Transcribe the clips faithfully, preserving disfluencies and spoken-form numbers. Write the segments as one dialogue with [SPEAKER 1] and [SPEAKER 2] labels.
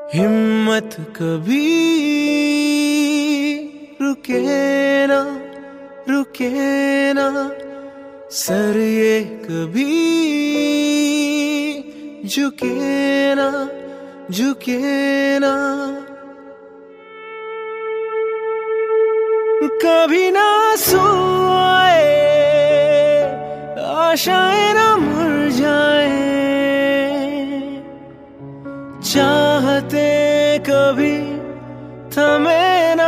[SPEAKER 1] हिम्मत कभी रुके ना रुके ना, सर ये कभी झुके ना झुके ना, कभी ना सोए आशाएं ना मुरझाए, चाहते कभी थमे ना।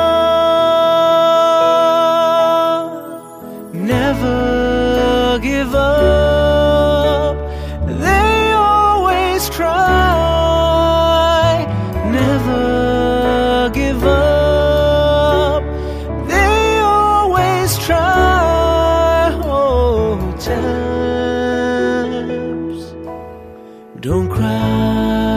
[SPEAKER 1] Never give up, they always try. Never give up, they always try. Oh, champs, don't cry.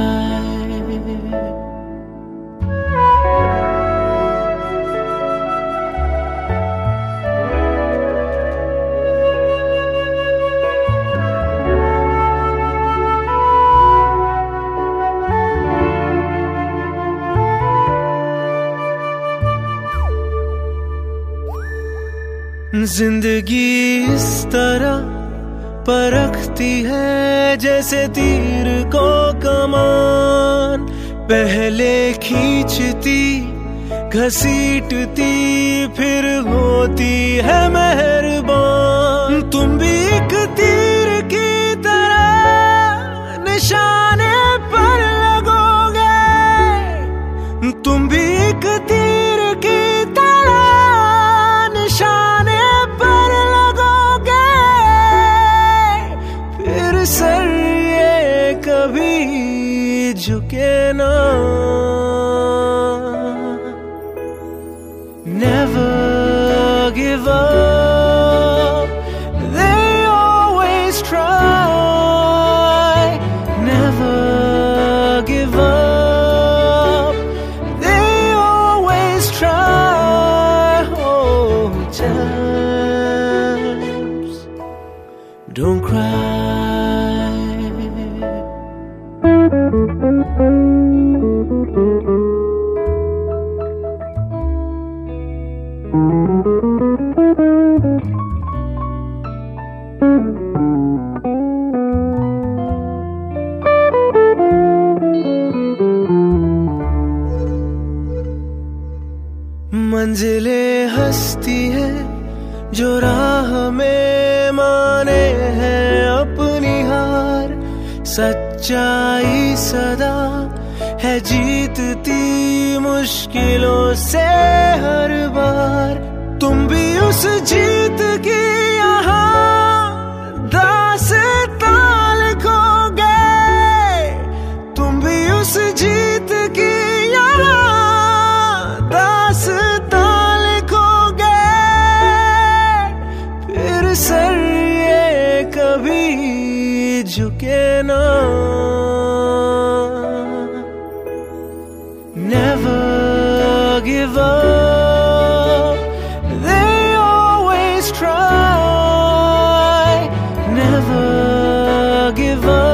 [SPEAKER 1] जिंदगी इस तरह परखती है जैसे तीर को कमान, पहले खींचती घसीटती फिर होती है मेहरबान। तुम भी एक तीर की तरह निशाने पर लगोगे, तुम भी एक तीर की तरह निशाने सर ये कभी झुके ना। Never give up, they always try. Never give up, they always try. Oh, champs, don't cry. मंजिलें हंसती है जो राह में माने हैं अपनी हार, सच्चाई सदा है जीतती मुश्किलों से हर बार। तुम भी उस जीत की यहाँ दास्तां लिखोगे, तुम भी उस जीत की यहाँ दास्तां लिखोगे। फिर सर ये कभी झुके ना। Never give up, they always try. Never give up.